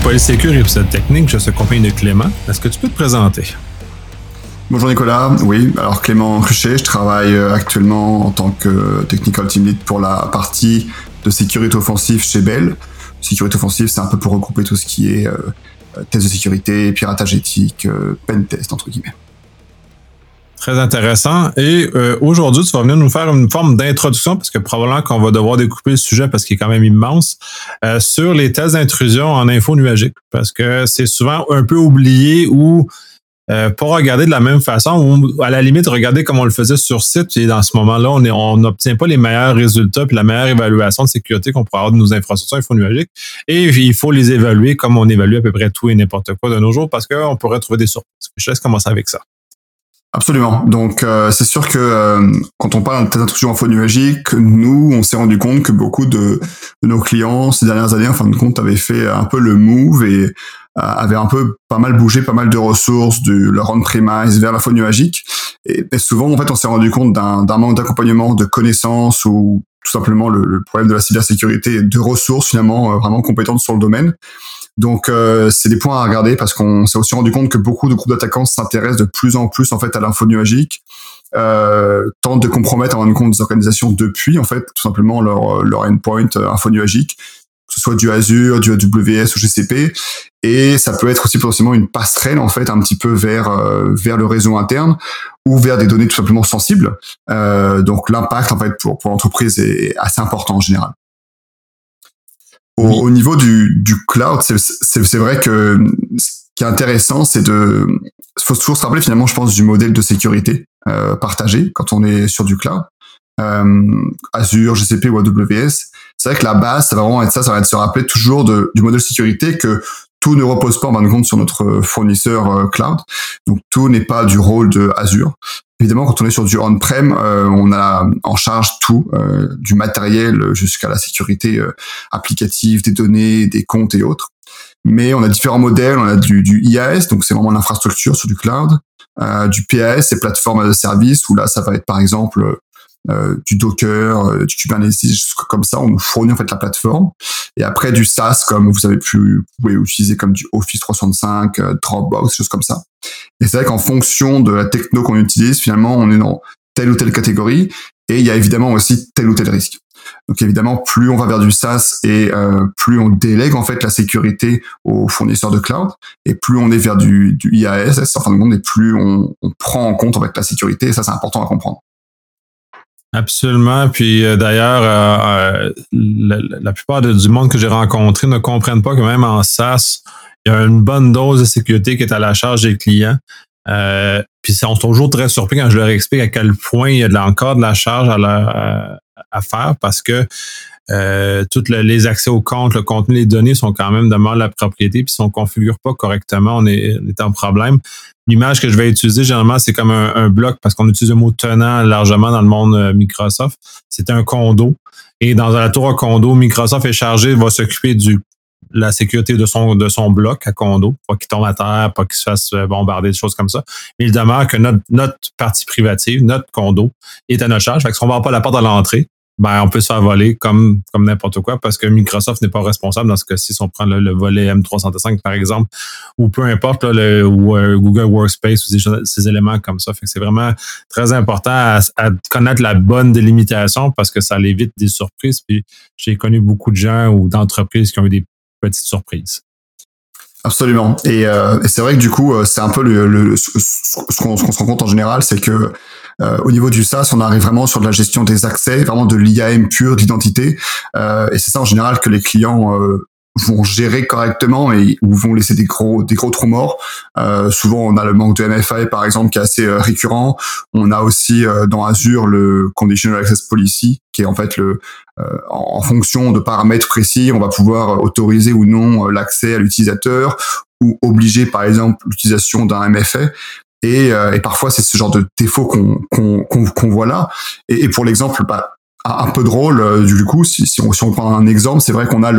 Polysécure, épisode technique. Je suis accompagné de Clément. Est-ce que tu peux te présenter? Bonjour Nicolas, oui, alors Clément Cruchet, je travaille actuellement en tant que Technical Team Lead pour la partie de sécurité offensive chez Bell. Sécurité offensive, c'est un peu pour regrouper tout ce qui est tests de sécurité, piratage éthique, pen test, entre guillemets. Très intéressant. Et aujourd'hui, tu vas venir nous faire une forme d'introduction, parce que probablement qu'on va devoir découper le sujet parce qu'il est quand même immense, sur les tests d'intrusion en info nuagique. Parce que c'est souvent un peu oublié ou pas regarder de la même façon, ou à la limite regarder comme on le faisait sur site. Et dans ce moment-là, on n'obtient pas les meilleurs résultats puis la meilleure évaluation de sécurité qu'on pourrait avoir de nos infrastructures info nuagiques. Et il faut les évaluer comme on évalue à peu près tout et n'importe quoi de nos jours, parce qu'on pourrait trouver des surprises. Je laisse commencer avec ça. Absolument. Donc, c'est sûr que quand on parle de d'intrusion info nuagique, nous, on s'est rendu compte que beaucoup de nos clients ces dernières années, en fin de compte, avaient fait un peu le move et avaient un peu pas mal bougé, pas mal de ressources de leur on-premise vers l'info nuagique. Et souvent, en fait, on s'est rendu compte d'un manque d'accompagnement, de connaissances ou tout simplement le problème de la cybersécurité et de ressources finalement vraiment compétentes sur le domaine. Donc c'est des points à regarder parce qu'on s'est aussi rendu compte que beaucoup de groupes d'attaquants s'intéressent de plus en plus en fait à l'info nuagique, tentent de compromettre en fin de compte des organisations depuis en fait tout simplement leur endpoint info nuagique, que ce soit du Azure, du AWS ou GCP, et ça peut être aussi potentiellement une passerelle en fait un petit peu vers le réseau interne ou vers des données tout simplement sensibles. Donc l'impact en fait pour l'entreprise est assez important en général. Au niveau du cloud, c'est vrai que ce qui est intéressant, faut toujours se rappeler finalement, je pense, du modèle de sécurité partagé quand on est sur du cloud, Azure, GCP ou AWS. C'est vrai que la base, ça va vraiment être ça va être de se rappeler toujours du modèle de sécurité, que tout ne repose pas en fin de compte sur notre fournisseur cloud. Donc tout n'est pas du rôle de Azure. Évidemment, quand on est sur du on-prem, on a en charge tout, du matériel jusqu'à la sécurité applicative, des données, des comptes et autres. Mais on a différents modèles. On a du IaaS, donc c'est vraiment l'infrastructure sur du cloud. Du PaaS, c'est plateforme as a service, où là, ça va être par exemple du Docker, du Kubernetes, comme ça, on nous fournit en fait la plateforme. Et après du SaaS, comme vous pouvez utiliser comme du Office 365, Dropbox, choses comme ça. Et c'est vrai qu'en fonction de la techno qu'on utilise, finalement, on est dans telle ou telle catégorie, et il y a évidemment aussi tel ou tel risque. Donc évidemment, plus on va vers du SaaS et plus on délègue en fait la sécurité aux fournisseurs de cloud, et plus on est vers du IaaS, en fin de compte, et plus on prend en compte en fait la sécurité, et ça c'est important à comprendre. Absolument. Puis d'ailleurs, la plupart du monde que j'ai rencontré ne comprennent pas que même en SaaS, il y a une bonne dose de sécurité qui est à la charge des clients. Puis ils sont toujours très surpris quand je leur explique à quel point il y a encore de la charge à faire, parce que tous les accès aux comptes, le contenu, les données sont quand même de la propriété, puis si on ne configure pas correctement, on est en problème. L'image que je vais utiliser, généralement, c'est comme un bloc, parce qu'on utilise le mot tenant largement dans le monde Microsoft. C'est un condo. Et dans la tour à condo, Microsoft est chargé, va s'occuper de la sécurité de son bloc à condo, pas qu'il tombe à terre, pas qu'il se fasse bombarder, des choses comme ça. Mais il demeure que notre partie privative, notre condo, est à notre charge. Fait que si on ne va pas la porte à l'entrée, on peut se faire voler comme n'importe quoi, parce que Microsoft n'est pas responsable dans ce cas-ci. Si on prend le volet M365 par exemple, ou peu importe, ou Google Workspace ou ces éléments comme ça. Fait que c'est vraiment très important à connaître la bonne délimitation, parce que ça évite des surprises. Puis j'ai connu beaucoup de gens ou d'entreprises qui ont eu des petites surprises. Absolument. Et c'est vrai que du coup, c'est un peu ce qu'on se rend compte en général, c'est que au niveau du SaaS, on arrive vraiment sur de la gestion des accès, vraiment de l'IAM pure, d'identité. Et c'est ça en général que les clients vont gérer correctement, ou vont laisser des gros trous morts. Souvent, on a le manque de MFA par exemple qui est assez récurrent. On a aussi dans Azure le Conditional Access Policy, qui est en fait en fonction de paramètres précis, on va pouvoir autoriser ou non l'accès à l'utilisateur, ou obliger par exemple l'utilisation d'un MFA. Et parfois c'est ce genre de défaut qu'on voit là. Et pour l'exemple, un peu drôle du coup, si on prend un exemple, c'est vrai qu'on a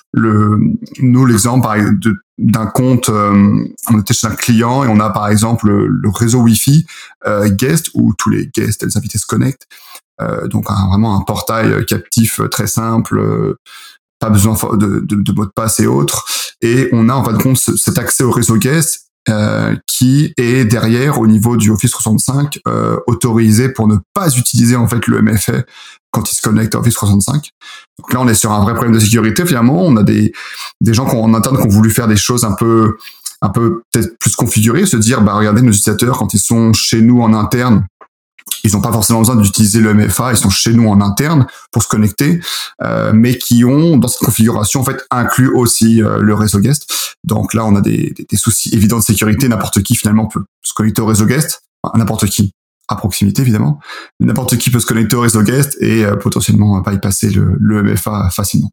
l'exemple d'un compte, on était chez un client et on a par exemple le réseau Wi-Fi guest, où tous les guests et les invités se connectent. Donc vraiment un portail captif très simple, pas besoin de mot de passe et autres. et on a en fin de compte cet accès au réseau guest qui est derrière au niveau du Office 365 autorisé pour ne pas utiliser en fait le MFA quand il se connecte à Office 365. Donc là, on est sur un vrai problème de sécurité. Finalement, on a des gens en interne qui ont voulu faire des choses un peu peut-être plus configurées, se dire bah regardez, nos utilisateurs quand ils sont chez nous en interne, ils n'ont pas forcément besoin d'utiliser le MFA, ils sont chez nous en interne pour se connecter, mais qui ont dans cette configuration en fait inclus aussi le réseau guest. Donc là, on a des soucis évidents de sécurité. N'importe qui finalement peut se connecter au réseau guest, enfin, n'importe qui à proximité évidemment, mais n'importe qui peut se connecter au réseau guest et potentiellement bypasser le MFA facilement.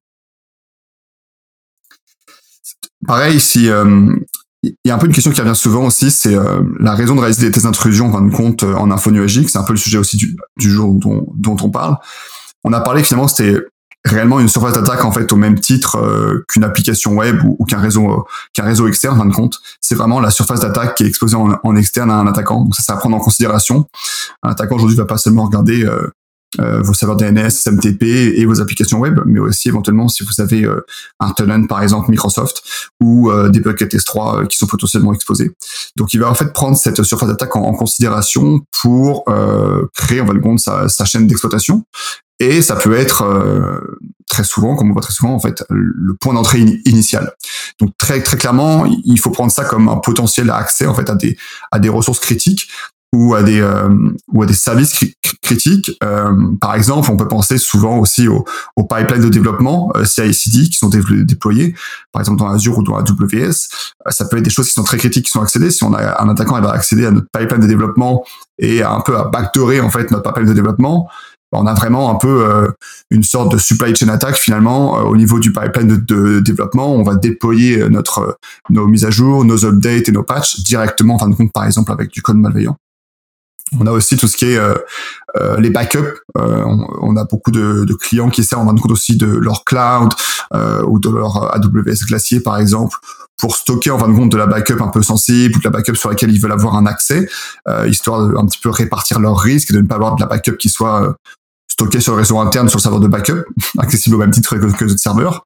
Pareil, si il y a un peu une question qui revient souvent aussi, c'est la raison de réaliser des intrusions en fin de compte en info nuagique. C'est un peu le sujet aussi du jour dont on parle. On a parlé que finalement c'était réellement une surface d'attaque en fait au même titre qu'une application web ou qu'un réseau externe en fin de compte. C'est vraiment la surface d'attaque qui est exposée en externe à un attaquant. Donc ça à prendre en considération. Un attaquant aujourd'hui va pas seulement regarder vos serveurs DNS, SMTP et vos applications web, mais aussi éventuellement si vous avez un tenant par exemple Microsoft ou des buckets S3 qui sont potentiellement exposés. Donc il va en fait prendre cette surface d'attaque en considération pour créer en fin de compte sa chaîne d'exploitation. Et ça peut être très souvent, comme on voit très souvent en fait, le point d'entrée initial. Donc très très clairement, il faut prendre ça comme un potentiel accès en fait à des ressources critiques ou à des services critiques. Par exemple, on peut penser souvent aussi aux pipelines de développement CI/CD qui sont déployés, par exemple dans Azure ou dans AWS. Ça peut être des choses qui sont très critiques, qui sont accédées. Si on a un attaquant, il va accéder à notre pipeline de développement et un peu à backdoorer en fait notre pipeline de développement. On a vraiment un peu une sorte de supply chain attack finalement au niveau du pipeline de développement. On va déployer nos mises à jour, nos updates et nos patchs directement en fin de compte, par exemple avec du code malveillant. On a aussi tout ce qui est les backups. On a beaucoup de clients qui essaient en fin de compte aussi de leur cloud ou de leur AWS Glacier par exemple pour stocker en fin de compte de la backup un peu sensible ou de la backup sur laquelle ils veulent avoir un accès, histoire de un petit peu répartir leurs risques et de ne pas avoir de la backup qui soit stocké sur le réseau interne, sur le serveur de backup, accessible au même titre que d'autres serveurs.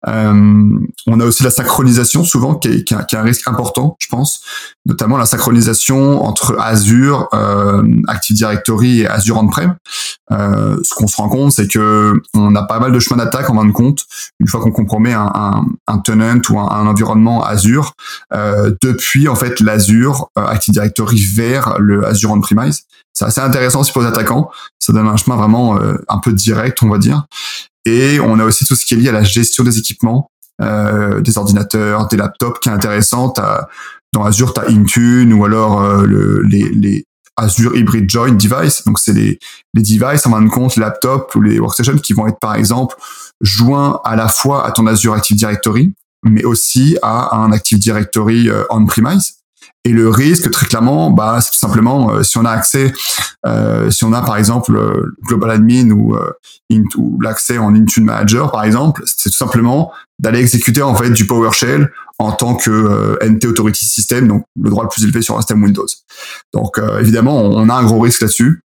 On a aussi la synchronisation, souvent, qui est un risque important, je pense, notamment la synchronisation entre Azure, Active Directory et Azure On-Prem. Ce qu'on se rend compte, c'est que on a pas mal de chemins d'attaque en fin de compte, une fois qu'on compromet un tenant ou un environnement Azure, depuis en fait l'Azure Active Directory vers le Azure On-Premise. C'est assez intéressant aussi pour les attaquants. Ça donne un chemin vraiment un peu direct, on va dire. Et on a aussi tout ce qui est lié à la gestion des équipements, des ordinateurs, des laptops, qui est intéressant. Dans Azure, tu as Intune ou alors les Azure Hybrid Joint Device. Donc, c'est les devices, en fin de compte, les laptops ou les workstations qui vont être, par exemple, joints à la fois à ton Azure Active Directory, mais aussi à un Active Directory on-premise. Et le risque, très clairement, bah, c'est tout simplement, si on a accès, si on a par exemple Global Admin ou l'accès en Intune Manager, par exemple, c'est tout simplement d'aller exécuter en fait du PowerShell en tant que NT Authority System, donc le droit le plus élevé sur un système Windows. Donc évidemment, on a un gros risque là-dessus.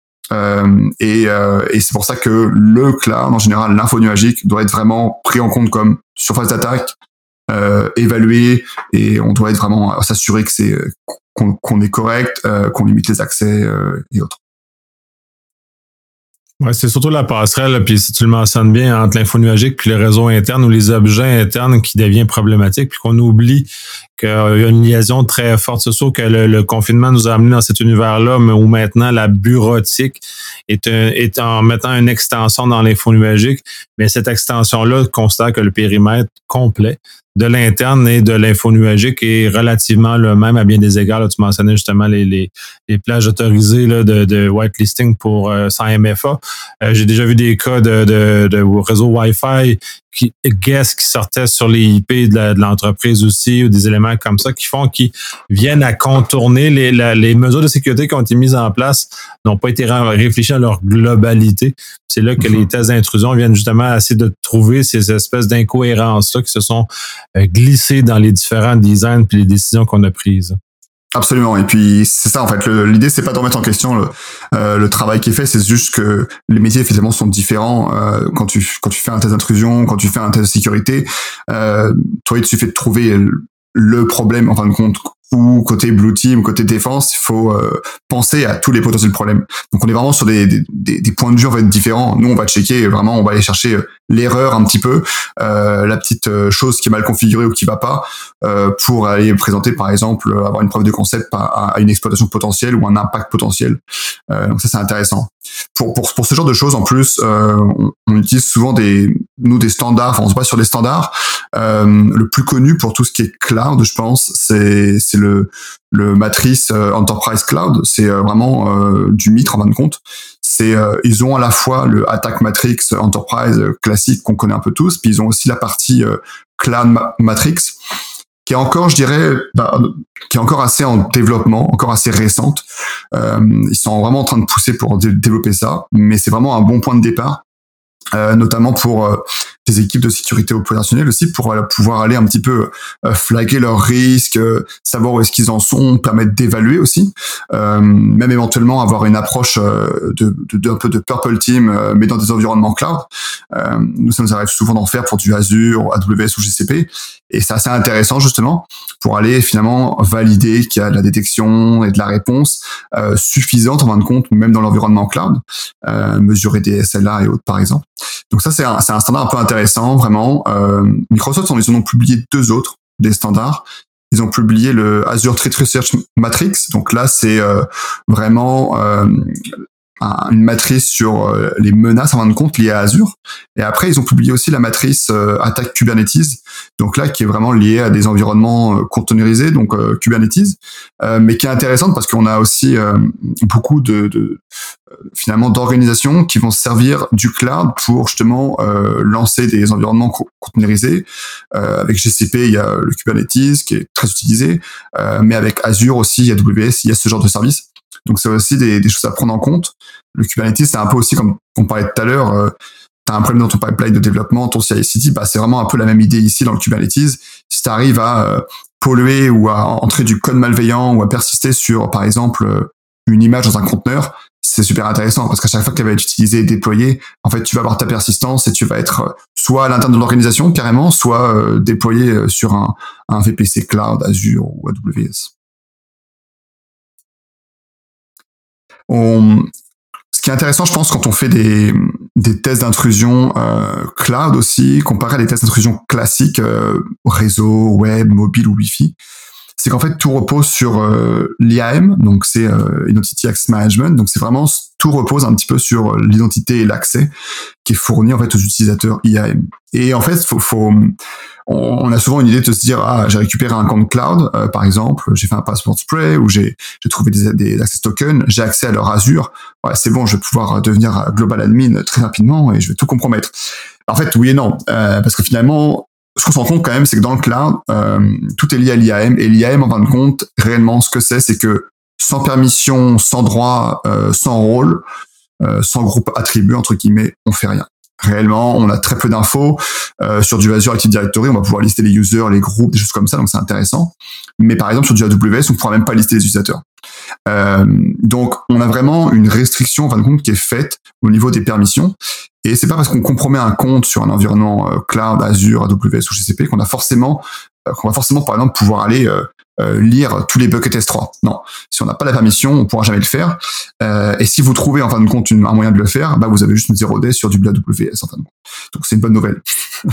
Et c'est pour ça que le cloud, en général, l'info nuagique, doit être vraiment pris en compte comme surface d'attaque, évalué, et on doit être vraiment s'assurer que qu'on est correct, qu'on limite les accès et autres. Ouais, c'est surtout la passerelle, puis si tu le mentionnes bien, entre l'info nuagique puis le réseau interne ou les objets internes qui devient problématique, puis qu'on oublie qu'il y a une liaison très forte. C'est sûr que le confinement nous a amené dans cet univers-là, mais où maintenant la bureautique est en mettant une extension dans l'info nuagique, mais cette extension-là considère que le périmètre complet de l'interne et de l'info nuagique est relativement le même à bien des égards. Là, tu mentionnais justement les plages autorisées là, de whitelisting pour sans MFA. J'ai déjà vu des cas de réseau Wi-Fi qui sortaient sur les IP de l'entreprise aussi, ou des éléments comme ça qui viennent à contourner les mesures de sécurité qui ont été mises en place, n'ont pas été réfléchies à leur globalité. C'est là que les tests d'intrusion viennent justement essayer de trouver ces espèces d'incohérences-là qui se sont glissées dans les différents designs puis les décisions qu'on a prises. Absolument. Et puis c'est ça en fait. L'idée c'est pas de remettre en question le travail qui est fait. C'est juste que les métiers effectivement sont différents. Quand tu fais un test d'intrusion, quand tu fais un test de sécurité, toi il te suffit de trouver le problème en fin de compte. Ou côté blue team, ou côté défense, il faut penser à tous les potentiels problèmes. Donc on est vraiment sur des points de vue en fait différents. Nous on va checker vraiment, on va aller chercher l'erreur un petit peu, la petite chose qui est mal configurée ou qui va pas, pour aller présenter par exemple, avoir une preuve de concept à une exploitation potentielle ou un impact potentiel. Donc ça c'est intéressant. Pour ce genre de choses en plus, on utilise souvent des standards. Enfin on se base sur des standards. Le plus connu pour tout ce qui est cloud, je pense, c'est le matrice Enterprise Cloud. C'est vraiment du Mitre en fin de compte. Ils ont à la fois le Attack Matrix Enterprise classique qu'on connaît un peu tous, puis ils ont aussi la partie Cloud Matrix qui est encore, je dirais, qui est encore assez en développement, encore assez récente. Ils sont vraiment en train de pousser pour développer ça, mais c'est vraiment un bon point de départ. Notamment pour des équipes de sécurité opérationnelle aussi, pour pouvoir aller un petit peu flaguer leurs risques, savoir où est-ce qu'ils en sont, permettre d'évaluer aussi, même éventuellement avoir une approche un peu de purple team, mais dans des environnements cloud. Nous, ça nous arrive souvent d'en faire pour du Azure, AWS ou GCP, et c'est assez intéressant justement pour aller finalement valider qu'il y a de la détection et de la réponse suffisante en fin de compte, même dans l'environnement cloud, mesurer des SLA et autres par exemple. Donc ça c'est un standard un peu intéressant vraiment. Microsoft ils en ont publié 2 autres des standards. Ils ont publié le Azure Threat Research Matrix. Donc là c'est vraiment une matrice sur les menaces en fin de compte liées à Azure. Et après, ils ont publié aussi la matrice attaque Kubernetes. Donc là, qui est vraiment liée à des environnements containerisés, donc Kubernetes, mais qui est intéressante parce qu'on a aussi beaucoup finalement d'organisations qui vont se servir du cloud pour justement lancer des environnements containerisés. Avec GCP, il y a le Kubernetes qui est très utilisé, mais avec Azure aussi, AWS, il y a ce genre de service. Donc c'est aussi des choses à prendre en compte. Le Kubernetes, c'est un peu aussi comme on parlait tout à l'heure, tu as un problème dans ton pipeline de développement, ton CI/CD, c'est vraiment un peu la même idée ici dans le Kubernetes. Si tu arrives à polluer ou à entrer du code malveillant ou à persister sur, par exemple, une image dans un conteneur, c'est super intéressant parce qu'à chaque fois qu'elle va être utilisée et déployée, en fait, tu vas avoir ta persistance et tu vas être soit à l'intérieur de l'organisation carrément, soit déployé sur un VPC cloud, Azure ou AWS. Ce qui est intéressant, je pense, quand on fait des tests d'intrusion cloud aussi, comparé à des tests d'intrusion classiques, réseau, web, mobile ou Wi-Fi, c'est qu'en fait tout repose sur l'IAM, donc c'est Identity Access Management, donc c'est vraiment tout repose un petit peu sur l'identité et l'accès qui est fourni en fait aux utilisateurs IAM. Et en fait, on a souvent une idée de se dire j'ai récupéré un compte cloud, par exemple, j'ai fait un password spray ou j'ai trouvé des access tokens, j'ai accès à leur Azure, ouais, c'est bon, je vais pouvoir devenir global admin très rapidement et je vais tout compromettre. En fait, oui et non, parce que finalement ce qu'on se rend compte quand même, c'est que dans le cloud, tout est lié à l'IAM, et l'IAM, en fin de compte, réellement, ce que c'est que sans permission, sans droit, sans rôle, sans groupe attribué, entre guillemets, on fait rien. Réellement, on a très peu d'infos. Sur du Azure Active Directory, on va pouvoir lister les users, les groupes, des choses comme ça, donc c'est intéressant. Mais par exemple, sur du AWS, on ne pourra même pas lister les utilisateurs. Donc, on a vraiment une restriction, en fin de compte, qui est faite au niveau des permissions. Et c'est pas parce qu'on compromet un compte sur un environnement cloud, Azure, AWS ou GCP qu'on va forcément, par exemple, pouvoir aller lire tous les buckets S3. Non, si on n'a pas la permission, on pourra jamais le faire. Et si vous trouvez en fin de compte un moyen de le faire, vous avez juste une 0D sur du AWS en fin de compte. Donc c'est une bonne nouvelle.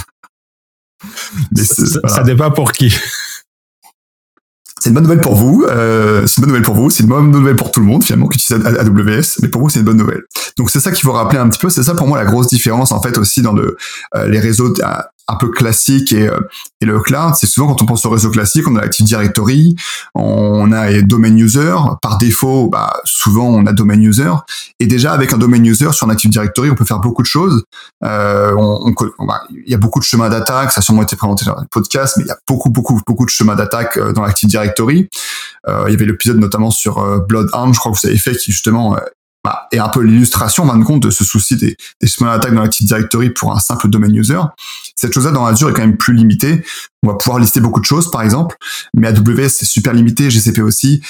Mais ça dépend pour qui. C'est une bonne nouvelle pour vous, c'est une bonne nouvelle pour tout le monde finalement qui utilise AWS, mais pour vous c'est une bonne nouvelle. Donc c'est ça qu'il faut rappeler un petit peu, c'est ça pour moi la grosse différence en fait aussi dans les réseaux un peu classiques et le cloud. C'est souvent quand on pense au réseau classique, on a l'Active Directory, on a les domain user, par défaut souvent on a domain user, et déjà avec un domain user sur un Active Directory on peut faire beaucoup de choses. Il y a beaucoup de chemins d'attaque, ça a sûrement été présenté dans le podcast, mais il y a beaucoup de chemins d'attaque dans l'Active Directory. Il y avait l'épisode notamment sur Bloodhound, je crois que vous avez fait, qui justement est un peu l'illustration, en fin de compte, de ce souci des small attacks dans l'Active Directory pour un simple domain user. Cette chose-là, dans Azure, est quand même plus limitée. On va pouvoir lister beaucoup de choses, par exemple, mais AWS, c'est super limité, GCP aussi.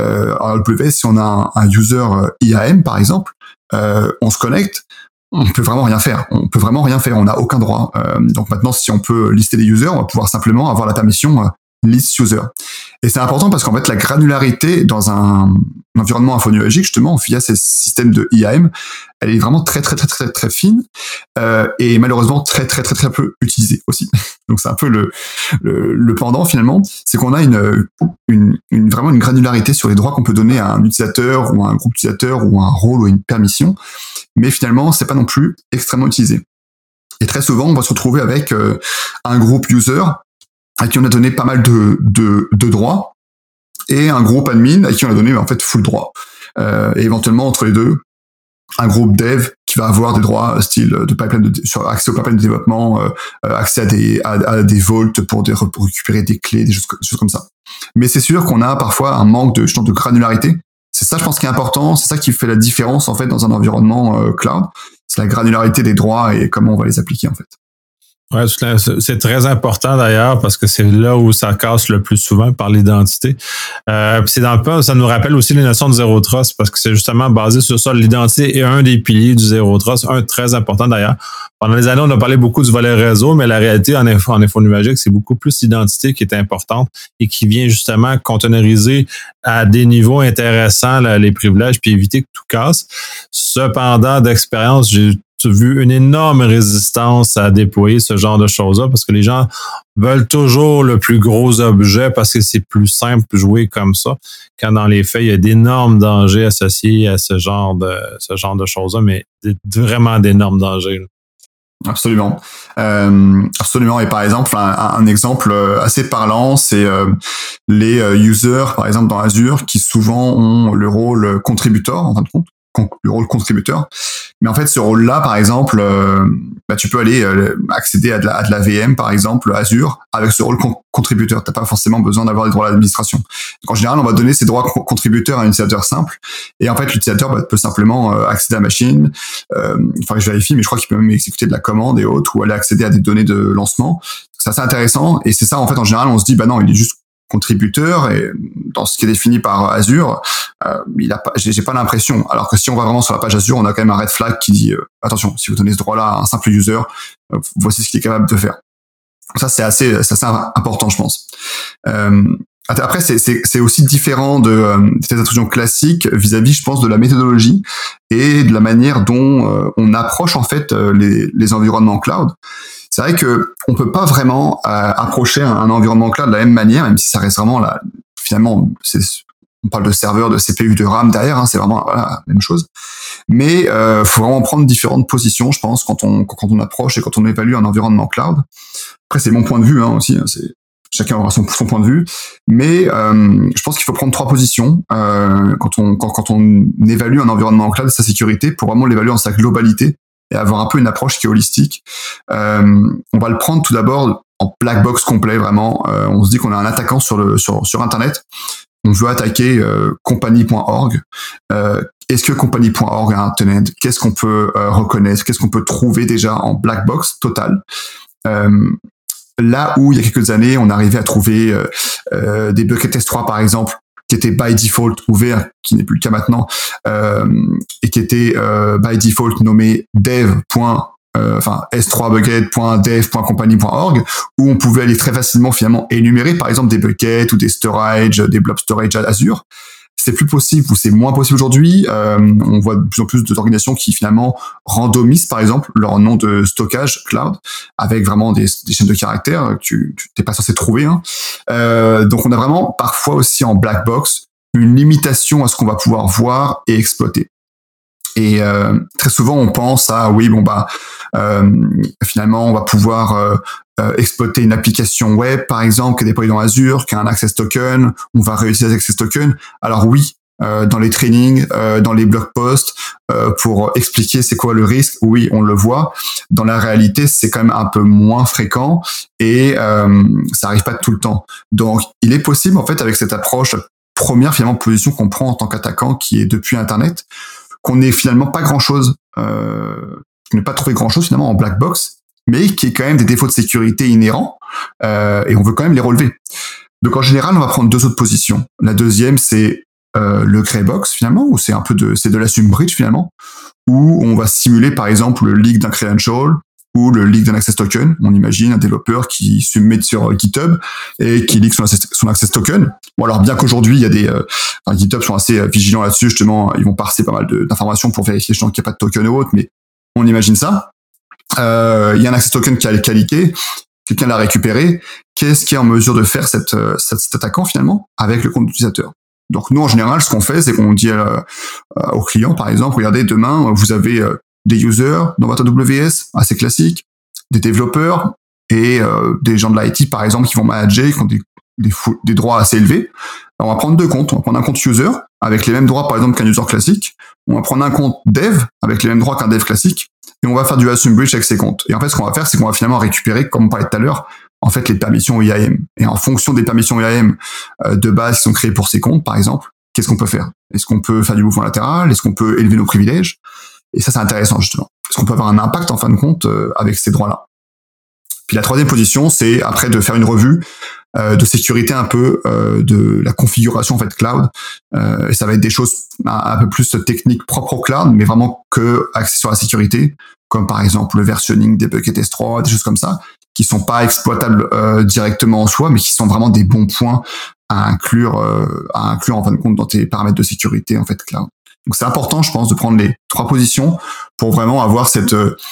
AWS, si on a un user IAM, par exemple, on se connecte, on peut vraiment rien faire. On n'a aucun droit. Donc maintenant, si on peut lister des users, on va pouvoir simplement avoir la permission list user. Et c'est important parce qu'en fait, la granularité dans un environnement infonuagique, justement, via ces systèmes de IAM, elle est vraiment très fine et malheureusement très peu utilisée aussi. Donc c'est un peu le pendant finalement, c'est qu'on a vraiment une granularité sur les droits qu'on peut donner à un utilisateur ou à un groupe d'utilisateurs ou à un rôle ou à une permission, mais finalement c'est pas non plus extrêmement utilisé. Et très souvent, on va se retrouver avec un groupe user à qui on a donné pas mal de droits, et un groupe admin à qui on a donné en fait full droit. Et éventuellement entre les deux, un groupe dev qui va avoir des droits style de pipeline sur accès au pipeline de développement, accès à des vaults pour récupérer des clés, des choses comme ça. Mais c'est sûr qu'on a parfois un manque de granularité. C'est ça, je pense, qui est important. C'est ça qui fait la différence en fait dans un environnement cloud. C'est la granularité des droits et comment on va les appliquer en fait. Ouais, c'est très important d'ailleurs parce que c'est là où ça casse le plus souvent par l'identité. C'est dans le cas, ça nous rappelle aussi les notions de zéro trust parce que c'est justement basé sur ça. L'identité est un des piliers du zéro trust, un très important d'ailleurs. Pendant les années, on a parlé beaucoup du volet réseau, mais la réalité en info nuagique, c'est beaucoup plus l'identité qui est importante et qui vient justement containeriser à des niveaux intéressants les privilèges puis éviter que tout casse. Cependant, d'expérience, j'ai vu une énorme résistance à déployer ce genre de choses-là parce que les gens veulent toujours le plus gros objet parce que c'est plus simple de jouer comme ça. Quand dans les faits, il y a d'énormes dangers associés à ce genre de choses-là, mais vraiment d'énormes dangers. Absolument. Absolument. Et par exemple, un exemple assez parlant, c'est les users, par exemple, dans Azure, qui souvent ont le rôle contributeur, en fin de compte. Le rôle contributeur. Mais en fait, ce rôle-là, par exemple, tu peux aller accéder à de la VM, par exemple, Azure, avec ce rôle contributeur. T'as pas forcément besoin d'avoir des droits d'administration. Donc, en général, on va donner ces droits contributeurs à un utilisateur simple. Et en fait, l'utilisateur peut simplement accéder à la machine. Je vérifie, mais je crois qu'il peut même exécuter de la commande et autres, ou aller accéder à des données de lancement. C'est assez intéressant. Et c'est ça, en fait, en général, on se dit, non, il est juste contributeur, et dans ce qui est défini par Azure, j'ai pas l'impression. Alors que si on va vraiment sur la page Azure, on a quand même un red flag qui dit attention, si vous donnez ce droit-là à un simple user, voici ce qu'il est capable de faire. Ça, c'est assez important, je pense. Après, c'est aussi différent des intrusions classiques vis-à-vis, je pense, de la méthodologie et de la manière dont on approche en fait les environnements cloud. C'est vrai que on peut pas vraiment approcher un environnement cloud de la même manière, même si ça reste vraiment là. Finalement, on parle de serveurs, de CPU, de RAM derrière, c'est vraiment la même chose. Mais faut vraiment prendre différentes positions, je pense, quand on approche et quand on évalue un environnement cloud. Après, c'est mon point de vue aussi. C'est chacun aura son point de vue, mais je pense qu'il faut prendre 3 positions quand on évalue un environnement cloud et sa sécurité pour vraiment l'évaluer en sa globalité et avoir un peu une approche qui est holistique. On va le prendre tout d'abord en black box complet, vraiment. On se dit qu'on a un attaquant sur Internet. On veut attaquer compagnie.org. Est-ce que compagnie.org a un tenant? Qu'est-ce qu'on peut reconnaître? Qu'est-ce qu'on peut trouver déjà en black box total? Là où il y a quelques années, on arrivait à trouver des buckets S3 par exemple, qui étaient by default ouverts, qui n'est plus le cas maintenant, et qui étaient by default nommés s3bucket.dev.company.org, où on pouvait aller très facilement finalement énumérer par exemple des buckets ou des storage, des blob storage à Azure. C'est plus possible ou c'est moins possible aujourd'hui. On voit de plus en plus d'organisations qui finalement randomisent par exemple leur nom de stockage cloud avec vraiment des chaînes de caractères que tu t'es pas censé trouver. Donc on a vraiment parfois aussi en black box une limitation à ce qu'on va pouvoir voir et exploiter. Et très souvent on pense à finalement on va pouvoir exploiter une application web par exemple qui est déployée dans Azure, qui a un access token, on va réutiliser access token. Alors oui, dans les trainings, dans les blog posts, pour expliquer c'est quoi le risque, oui, on le voit. Dans la réalité, c'est quand même un peu moins fréquent et ça arrive pas tout le temps. Donc, il est possible en fait avec cette approche première finalement position qu'on prend en tant qu'attaquant qui est depuis Internet, qu'on n'ait finalement pas grand-chose, qu'on n'ait pas trouvé grand-chose finalement en black box, mais qui est quand même des défauts de sécurité inhérents, et on veut quand même les relever. Donc en général, on va prendre deux autres positions. La deuxième, c'est le grey box finalement, où c'est c'est de l'assume breach finalement, où on va simuler par exemple le leak d'un credential ou le leak d'un access token. On imagine un développeur qui se met sur GitHub et qui leak son access token. Bon alors bien qu'aujourd'hui il y a GitHub sont assez vigilants là-dessus, justement ils vont parser pas mal d'informations pour vérifier qu'il n'y a pas de token ou autre, mais on imagine ça. Il y a un access token qui a leaké, quelqu'un l'a récupéré. Qu'est-ce qui est en mesure de faire cet attaquant finalement avec le compte d'utilisateur? Donc nous en général, ce qu'on fait, c'est qu'on dit aux clients, par exemple, regardez, demain vous avez des users dans votre AWS, assez classique, des développeurs et des gens de l'IT, par exemple, qui vont manager, qui ont des droits assez élevés. Alors, on va prendre deux comptes. On va prendre un compte user avec les mêmes droits, par exemple, qu'un user classique. On va prendre un compte dev avec les mêmes droits qu'un dev classique. Et on va faire du assume breach avec ces comptes. Et en fait, ce qu'on va faire, c'est qu'on va finalement récupérer, comme on parlait tout à l'heure, en fait, les permissions IAM. Et en fonction des permissions IAM de base qui sont créées pour ces comptes, par exemple, qu'est-ce qu'on peut faire? Est-ce qu'on peut faire du mouvement latéral? Est-ce qu'on peut élever nos privilèges? Et ça, c'est intéressant, justement. Parce qu'on peut avoir un impact, en fin de compte, avec ces droits-là. Puis la troisième position, c'est après de faire une revue de sécurité un peu de la configuration en fait cloud. Et ça va être des choses un peu plus techniques propres au cloud, mais vraiment que axées sur la sécurité, comme par exemple le versionning des buckets S3, des choses comme ça, qui sont pas exploitables directement en soi, mais qui sont vraiment des bons points à inclure en fin de compte dans tes paramètres de sécurité en fait cloud. Donc c'est important, je pense, de prendre les trois positions pour vraiment avoir cette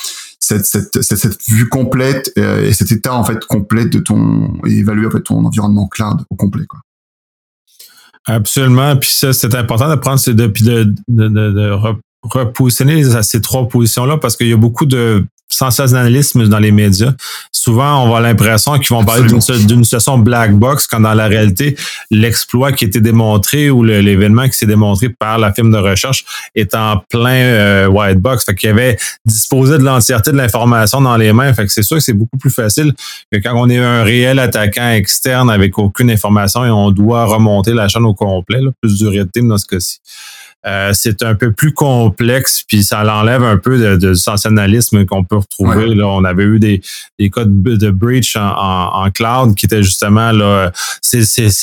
vue complète et cet état en fait complet de et évaluer en fait ton environnement cloud au complet, quoi. Absolument. Puis ça, c'est important de prendre de repositionner ces trois positions-là parce qu'il y a beaucoup de sensationnalisme dans les médias. Souvent, on va l'impression qu'ils vont parler d'une situation black box quand dans la réalité, l'exploit qui a été démontré ou l'événement qui s'est démontré par la firme de recherche est en plein white box. Fait qu'il y avait disposé de l'entièreté de l'information dans les mains. Fait que c'est sûr que c'est beaucoup plus facile que quand on est un réel attaquant externe avec aucune information et on doit remonter la chaîne au complet, là, plus du red team dans ce cas-ci. C'est un peu plus complexe, puis ça l'enlève un peu du sensationnalisme qu'on peut retrouver. Ouais. Là, on avait eu des cas de breach en cloud qui étaient justement là, c'est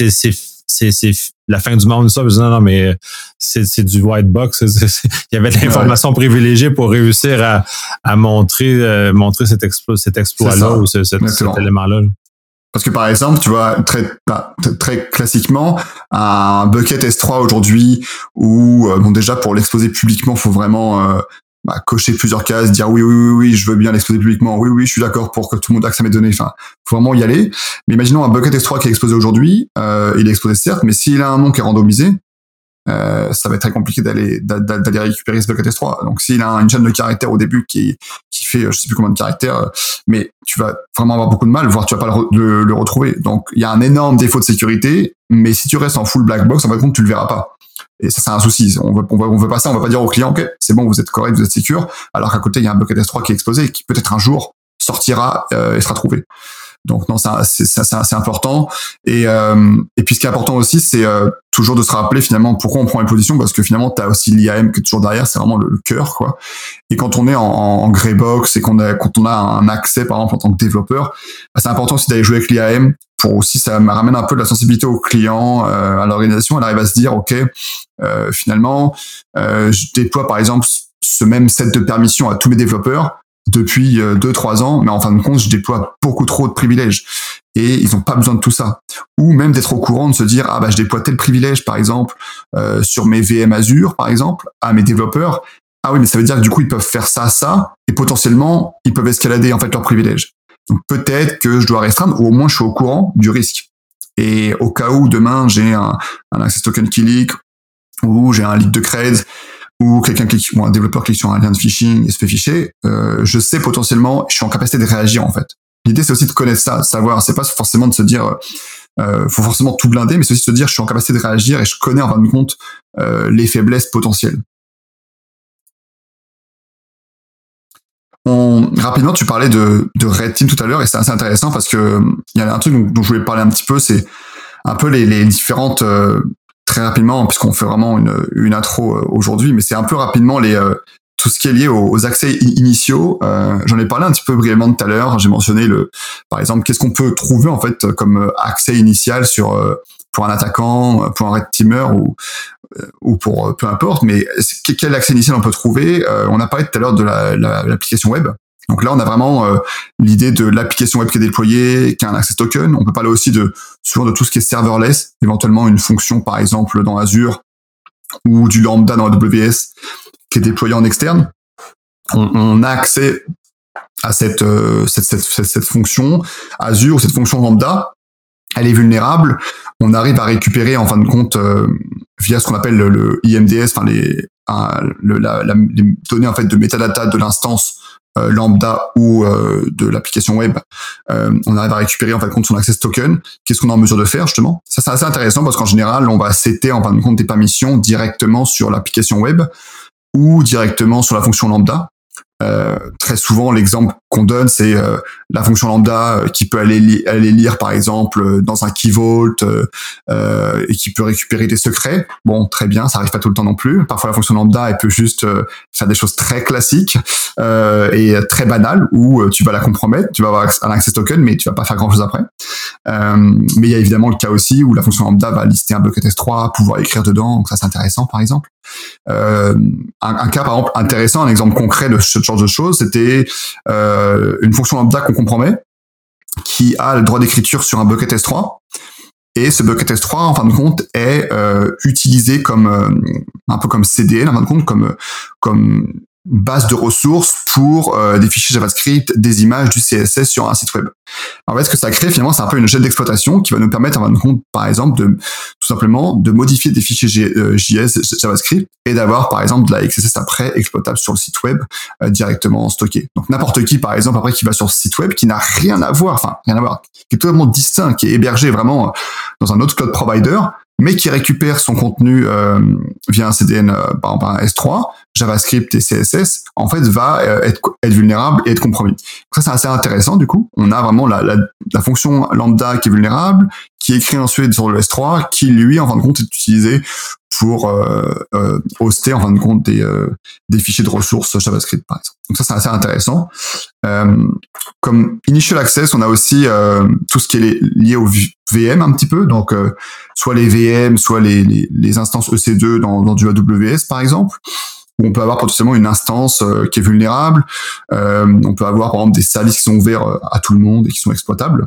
la fin du monde, ça. Non, mais c'est du white box. Il y avait de l'information privilégiée pour réussir à montrer cet exploit-là ou cet élément-là. Parce que par exemple, tu vois, très classiquement, un bucket S3 aujourd'hui, où bon déjà pour l'exposer publiquement, faut vraiment cocher plusieurs cases, dire oui, je veux bien l'exposer publiquement, oui, je suis d'accord pour que tout le monde accède à mes données. Enfin, faut vraiment y aller. Mais imaginons un bucket S3 qui est exposé aujourd'hui, il est exposé certes, mais s'il a un nom qui est randomisé, ça va être très compliqué d'aller récupérer ce bucket S3. Donc s'il a une chaîne de caractères au début qui fait je sais plus combien de caractères, mais tu vas vraiment avoir beaucoup de mal, voire tu vas pas le retrouver. Donc il y a un énorme défaut de sécurité, mais si tu restes en full black box, en fin de compte, tu le verras pas. Et ça, c'est un souci. On veut pas ça, on va pas dire au client, ok, c'est bon, vous êtes correct, vous êtes secure, alors qu'à côté, il y a un bucket S3 qui est exposé et qui peut-être un jour sortira et sera trouvé. Donc non, c'est important. Et puis ce qui est important aussi, c'est toujours de se rappeler finalement pourquoi on prend les positions, parce que finalement t'as aussi l'IAM qui est toujours derrière, c'est vraiment le cœur, quoi. Et quand on est en grey box et quand on a un accès par exemple en tant que développeur, c'est important aussi d'aller jouer avec l'IAM pour aussi, ça ramène un peu de la sensibilité au client, à l'organisation. Elle arrive à se dire ok, finalement je déploie par exemple ce même set de permissions à tous mes développeurs depuis 2-3 ans, mais en fin de compte, je déploie beaucoup trop de privilèges et ils n'ont pas besoin de tout ça. Ou même d'être au courant, de se dire je déploie tel privilège, par exemple, sur mes VM Azure, par exemple, à mes développeurs. Ah oui, mais ça veut dire que du coup, ils peuvent faire ça, et potentiellement, ils peuvent escalader en fait leurs privilèges. Donc peut-être que je dois restreindre, ou au moins je suis au courant du risque. Et au cas où demain j'ai un access token qui leak, ou j'ai un leak de creds, ou un développeur clique sur un lien de phishing et se fait ficher, je sais potentiellement, je suis en capacité de réagir en fait. L'idée c'est aussi de connaître ça, de savoir, c'est pas forcément de se dire, faut forcément tout blinder, mais c'est aussi de se dire, je suis en capacité de réagir et je connais en fin de compte les faiblesses potentielles. Rapidement, tu parlais de Red Team tout à l'heure et c'est assez intéressant parce que il y a un truc dont je voulais parler un petit peu, c'est un peu les différentes très rapidement, puisqu'on fait vraiment une intro aujourd'hui, mais c'est un peu rapidement tout ce qui est lié aux accès initiaux. J'en ai parlé un petit peu brièvement tout à l'heure. J'ai mentionné par exemple, qu'est-ce qu'on peut trouver en fait comme accès initial pour un attaquant, pour un red teamer ou pour peu importe. Mais quel accès initial on peut trouver? On a parlé tout à l'heure de l'application web. Donc là, on a vraiment l'idée de l'application web qui est déployée, qui a un access token. On peut parler aussi souvent de tout ce qui est serverless, éventuellement une fonction par exemple dans Azure ou du lambda dans AWS qui est déployé en externe. On a accès à cette fonction Azure, cette fonction lambda. Elle est vulnérable. On arrive à récupérer en fin de compte via ce qu'on appelle le IMDS, enfin les données en fait de metadata de l'instance lambda ou de l'application web. On arrive à récupérer en fin de compte son access token. Qu'est-ce qu'on est en mesure de faire justement? Ça c'est assez intéressant parce qu'en général on va setter en fin de compte des permissions directement sur l'application web ou directement sur la fonction lambda. Très souvent, l'exemple qu'on donne, c'est la fonction lambda qui peut aller lire, par exemple, dans un key vault et qui peut récupérer des secrets. Bon, très bien, ça arrive pas tout le temps non plus. Parfois, la fonction lambda, elle peut juste faire des choses très classiques et très banales où tu vas la compromettre, tu vas avoir un access token, mais tu vas pas faire grand-chose après. Mais il y a évidemment le cas aussi où la fonction lambda va lister un bucket S3, pouvoir écrire dedans, donc ça c'est intéressant, par exemple. Un cas par exemple intéressant, un exemple concret de ce genre de choses, c'était une fonction lambda qu'on compromet qui a le droit d'écriture sur un bucket S3 et ce bucket S3 en fin de compte est utilisé comme un peu comme CDN en fin de compte comme base de ressources pour des fichiers JavaScript, des images, du CSS sur un site web. En fait, ce que ça crée finalement, c'est un peu une chaîne d'exploitation qui va nous permettre en fin de compte, par exemple, tout simplement de modifier des fichiers JS, JavaScript et d'avoir par exemple de la XSS après exploitable sur le site web directement stocké. Donc n'importe qui, par exemple, après qui va sur ce site web qui n'a rien à voir, qui est totalement distinct, qui est hébergé vraiment dans un autre cloud provider, mais qui récupère son contenu via un CDN, par exemple un S3, JavaScript et CSS, en fait, va être vulnérable et être compromis. Donc ça, c'est assez intéressant, du coup. On a vraiment la fonction lambda qui est vulnérable, qui est écrit ensuite sur le S3, qui, lui, en fin de compte, est utilisé pour hoster, en fin de compte, des fichiers de ressources JavaScript, par exemple. Donc ça, c'est assez intéressant. Comme Initial Access, on a aussi tout ce qui est lié au VM un petit peu, donc soit les VM, soit les instances EC2 dans du AWS, par exemple, où on peut avoir potentiellement une instance qui est vulnérable. On peut avoir, par exemple, des services qui sont ouverts à tout le monde et qui sont exploitables.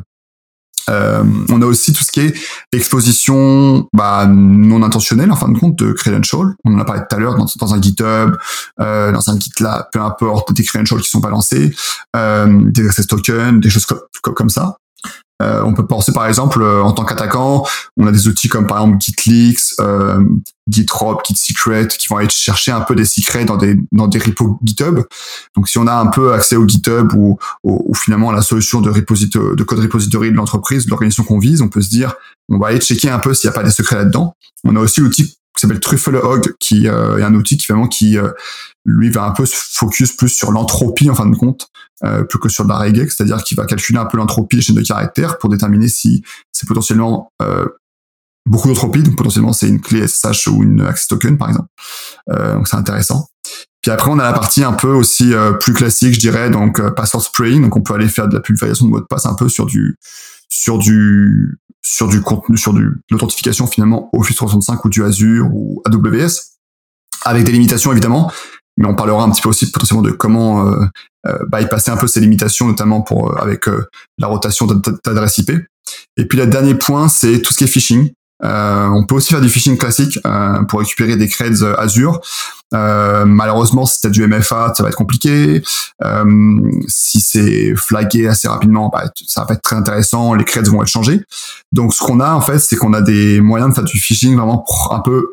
On a aussi tout ce qui est exposition non intentionnelle en fin de compte de credentials. On en a parlé tout à l'heure dans un GitHub, dans un GitLab, peu importe, des credentials qui sont balancés, des access tokens, des choses comme ça. On peut penser par exemple en tant qu'attaquant, on a des outils comme par exemple GitLeaks, GitRob, GitSecret qui vont aller chercher un peu des secrets dans des repos GitHub. Donc si on a un peu accès au GitHub ou finalement à la solution de code repository de l'entreprise, de l'organisation qu'on vise, on peut se dire on va aller checker un peu s'il n'y a pas des secrets là-dedans. On a aussi l'outil qui s'appelle TruffleHog qui est un outil qui lui va un peu se focus plus sur l'entropie en fin de compte plus que sur de la regex, c'est-à-dire qu'il va calculer un peu l'entropie des chaînes de caractères pour déterminer si c'est potentiellement beaucoup d'entropie, donc potentiellement c'est une clé SSH ou une access token par exemple. Donc c'est intéressant. Puis après on a la partie un peu aussi plus classique, je dirais, donc password spraying, donc on peut aller faire de la pulvérisation de mots de passe un peu sur du contenu, sur l'authentification finalement Office 365 ou du Azure ou AWS, avec des limitations évidemment, mais on parlera un petit peu aussi potentiellement de comment bypasser un peu ces limitations, notamment avec la rotation d'adresse IP. Et puis le dernier point, c'est tout ce qui est phishing. On peut aussi faire du phishing classique pour récupérer des creds Azure. Malheureusement, si tu as du MFA, ça va être compliqué. Si c'est flagué assez rapidement, ça va pas être très intéressant. Les creds vont être changés. Donc, ce qu'on a en fait, c'est qu'on a des moyens de faire du phishing vraiment un peu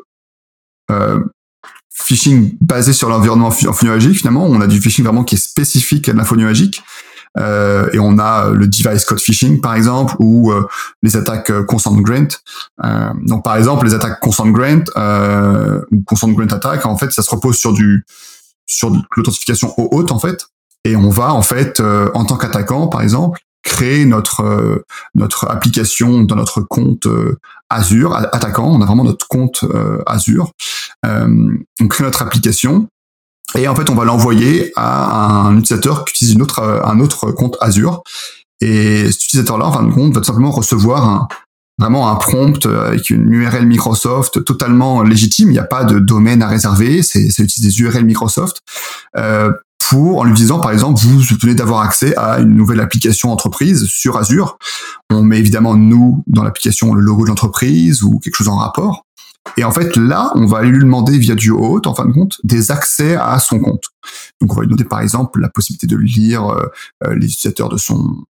phishing basé sur l'environnement infonuagique. Finalement, on a du phishing vraiment qui est spécifique à de l'infonuagique. Et on a le device code phishing par exemple ou les attaques consent grant. Donc par exemple les attaques consent grant ou consent grant attack, en fait ça se repose sur l'authentification OAuth en fait, et on va en fait en tant qu'attaquant par exemple créer notre application dans notre compte Azure attaquant. On a vraiment notre compte Azure. On crée notre application et en fait on va l'envoyer à un utilisateur qui utilise un autre compte Azure. Et cet utilisateur-là, en fin de compte, va tout simplement recevoir vraiment un prompt avec une URL Microsoft totalement légitime. Il n'y a pas de domaine à réserver. Ça utilise des URL Microsoft en lui disant, par exemple, vous venez d'avoir accès à une nouvelle application entreprise sur Azure. On met évidemment, nous, dans l'application, le logo de l'entreprise ou quelque chose en rapport. Et en fait, là, on va lui demander via du hôte, en fin de compte, des accès à son compte. Donc, on va lui demander, par exemple, la possibilité de lire les utilisateurs de son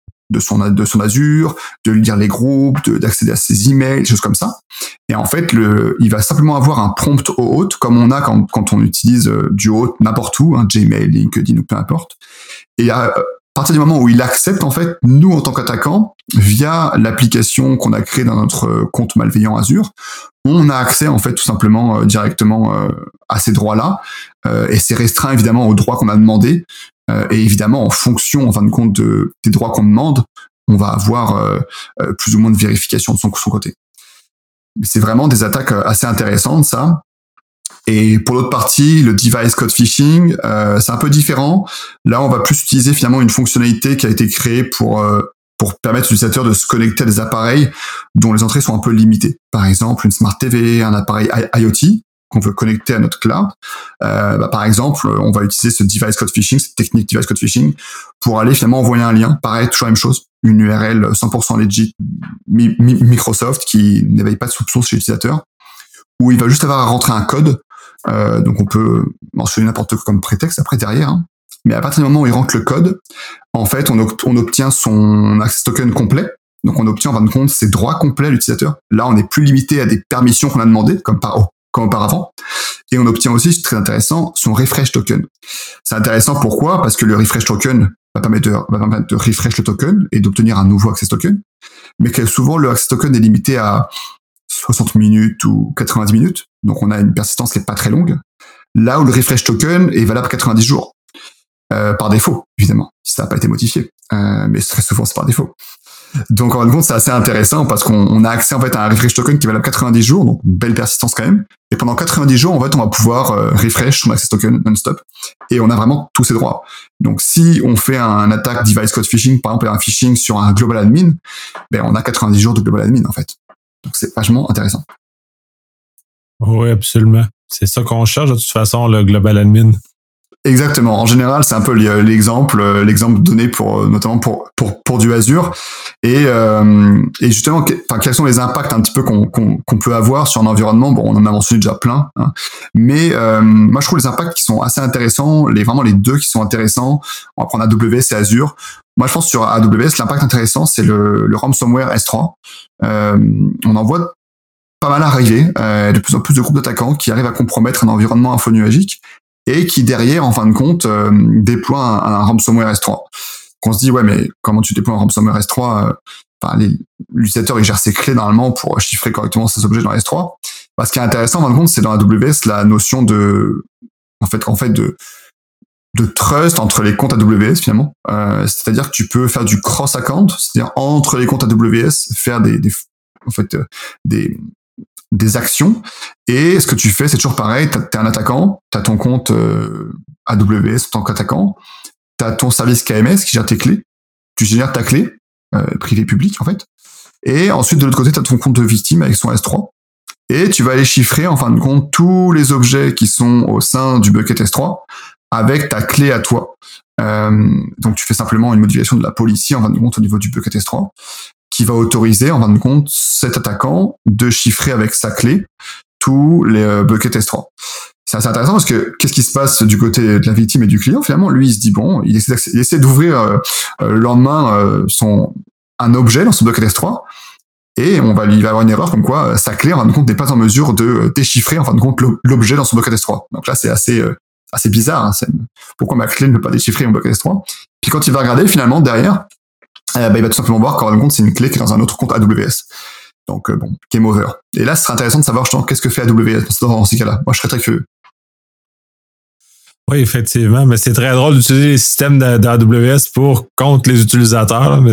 Azure, de lire les groupes, d'accéder à ses emails, des choses comme ça. Et en fait, il va simplement avoir un prompt au hôte, comme on a quand on utilise du hôte n'importe où, Gmail, LinkedIn ou peu importe. Et à partir du moment où il accepte, en fait, nous, en tant qu'attaquants, via l'application qu'on a créée dans notre compte malveillant Azure, on a accès, en fait, tout simplement, directement à ces droits-là. Et c'est restreint, évidemment, aux droits qu'on a demandé. Et évidemment, en fonction, en fin de compte, des droits qu'on demande, on va avoir plus ou moins de vérification de son côté. C'est vraiment des attaques assez intéressantes, ça. Et pour l'autre partie, le device code phishing, c'est un peu différent. Là, on va plus utiliser finalement une fonctionnalité qui a été créée pour permettre aux utilisateurs de se connecter à des appareils dont les entrées sont un peu limitées. Par exemple, une Smart TV, un appareil IoT qu'on veut connecter à notre cloud. Par exemple, on va utiliser ce device code phishing, cette technique device code phishing, pour aller finalement envoyer un lien. Pareil, toujours la même chose, une URL 100% legit Microsoft qui n'éveille pas de soupçons chez l'utilisateur, où il va juste avoir à rentrer un code. Donc on peut mentionner n'importe quoi comme prétexte après derrière. Mais à partir du moment où il rentre le code, en fait, on obtient son access token complet. Donc on obtient en fin de compte ses droits complets à l'utilisateur. Là, on n'est plus limité à des permissions qu'on a demandées, comme auparavant. Et on obtient aussi, c'est très intéressant, son refresh token. C'est intéressant pourquoi? Parce que le refresh token va permettre de refresh le token et d'obtenir un nouveau access token. Mais que souvent, le access token est limité à 60 minutes ou 90 minutes. Donc on a une persistance qui est pas très longue. Là où le refresh token est valable 90 jours. Par défaut, évidemment, si ça n'a pas été modifié. Mais très souvent, c'est par défaut. Donc, en fin de compte, c'est assez intéressant parce qu'on a accès, en fait, à un refresh token qui est valable 90 jours, donc une belle persistance quand même. Et pendant 90 jours, en fait, on va pouvoir refresh son access token non-stop. Et on a vraiment tous ses droits. Donc, si on fait un attaque device code phishing, par exemple, un phishing sur un global admin, on a 90 jours de global admin, en fait. Donc, c'est vachement intéressant. Oui, absolument. C'est ça qu'on cherche, de toute façon, le global admin. Exactement. En général, c'est un peu l'exemple donné notamment pour du Azure. Et justement, quels sont les impacts un petit peu qu'on peut avoir sur un environnement? Bon, on en a mentionné déjà plein, mais moi je trouve les impacts qui sont assez intéressants, vraiment les deux qui sont intéressants. On va prendre AWS et Azure. Moi, je pense sur AWS, l'impact intéressant, c'est le ransomware S3. On en voit pas mal arriver, de plus en plus de groupes d'attaquants qui arrivent à compromettre un environnement infonuagique et qui derrière, en fin de compte, déploie un ransomware S3. On se dit, ouais, mais comment tu déploies un ransomware S3? L'utilisateur, il gère ses clés normalement pour chiffrer correctement ses objets dans S3. Ce qui est intéressant, en fin de compte, c'est dans AWS la notion de trust entre les comptes AWS finalement. C'est-à-dire que tu peux faire du cross-account, c'est-à-dire entre les comptes AWS, faire des actions. Et ce que tu fais, c'est toujours pareil. T'es un attaquant, t'as ton compte AWS en tant qu'attaquant, t'as ton service KMS qui gère tes clés, tu génères ta clé, privée-publique en fait. Et ensuite, de l'autre côté, t'as ton compte de victime avec son S3. Et tu vas aller chiffrer, en fin de compte, tous les objets qui sont au sein du bucket S3 avec ta clé à toi. Donc, tu fais simplement une modification de la policy, en fin de compte, au niveau du bucket S3, qui va autoriser, en fin de compte, cet attaquant de chiffrer avec sa clé tous les buckets S3. C'est assez intéressant parce que qu'est-ce qui se passe du côté de la victime et du client? Finalement, lui, il se dit, bon, il essaie d'ouvrir le lendemain un objet dans son bucket S3 et il va avoir une erreur comme quoi sa clé, en fin de compte, n'est pas en mesure de déchiffrer, en fin de compte, l'objet dans son bucket S3. Donc là, c'est assez bizarre. Pourquoi ma clé ne peut pas déchiffrer mon bucket S3? Puis quand il va regarder, finalement, derrière, il va tout simplement voir qu'en fin de compte, c'est une clé qui est dans un autre compte AWS. Donc, game over. Et là, ce serait intéressant de savoir, justement, qu'est-ce que fait AWS dans ces cas-là. Moi, je serais très curieux. Oui, effectivement, mais c'est très drôle d'utiliser les systèmes d'AWS contre les utilisateurs. Là, mais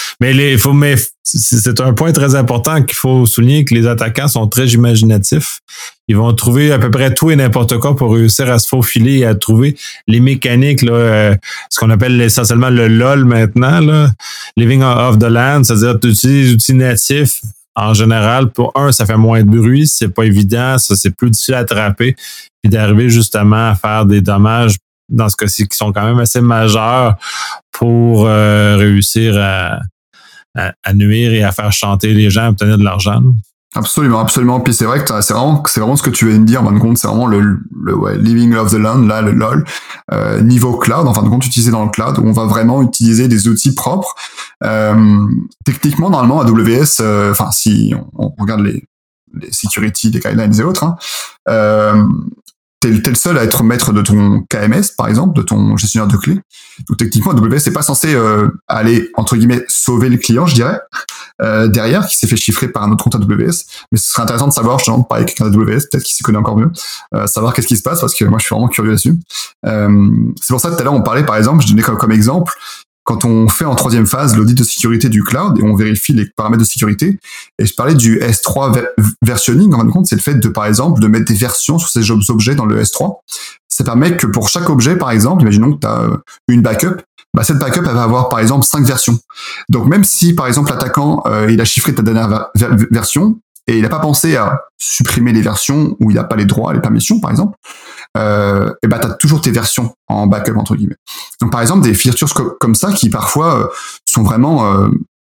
c'est un point très important qu'il faut souligner, que les attaquants sont très imaginatifs. Ils vont trouver à peu près tout et n'importe quoi pour réussir à se faufiler et à trouver les mécaniques, là, ce qu'on appelle essentiellement le LOL maintenant, là, Living Off the Land, c'est-à-dire d'utiliser les outils natifs. En général, pour ça fait moins de bruit, c'est pas évident, ça c'est plus difficile à attraper, puis d'arriver justement à faire des dommages dans ce cas-ci qui sont quand même assez majeurs pour réussir à nuire et à faire chanter les gens, à obtenir de l'argent. Absolument, absolument. Puis c'est vrai que c'est vraiment ce que tu viens de dire. En fin de compte, c'est vraiment le Living of the Land, là, le LOL, niveau cloud. En fin de compte, utilisé dans le cloud, où on va vraiment utiliser des outils propres. Techniquement, normalement, AWS, si on regarde les security, les guidelines et autres, t'es le seul à être maître de ton KMS, par exemple, de ton gestionnaire de clés. Donc techniquement, AWS n'est pas censé aller, entre guillemets, sauver le client, je dirais, derrière, qui s'est fait chiffrer par un autre compte AWS. Mais ce serait intéressant de savoir, justement, de parler avec quelqu'un d'AWS, peut-être qu'il s'y connaît encore mieux, savoir qu'est-ce qui se passe, parce que moi, je suis vraiment curieux là-dessus. C'est pour ça que tout à l'heure, on parlait, par exemple, je donnais comme exemple, quand on fait en troisième phase l'audit de sécurité du cloud et on vérifie les paramètres de sécurité, et je parlais du S3 versionning, en fin de compte, c'est le fait de, par exemple, de mettre des versions sur ces objets dans le S3. Ça permet que pour chaque objet, par exemple, imaginons que tu as une backup, cette backup, elle va avoir, par exemple, 5 versions. Donc, même si, par exemple, l'attaquant, il a chiffré ta dernière version, et il n'a pas pensé à supprimer les versions où il n'a pas les droits, les permissions, par exemple, tu as toujours tes versions en backup, entre guillemets. Donc, par exemple, des features comme ça qui, parfois, sont vraiment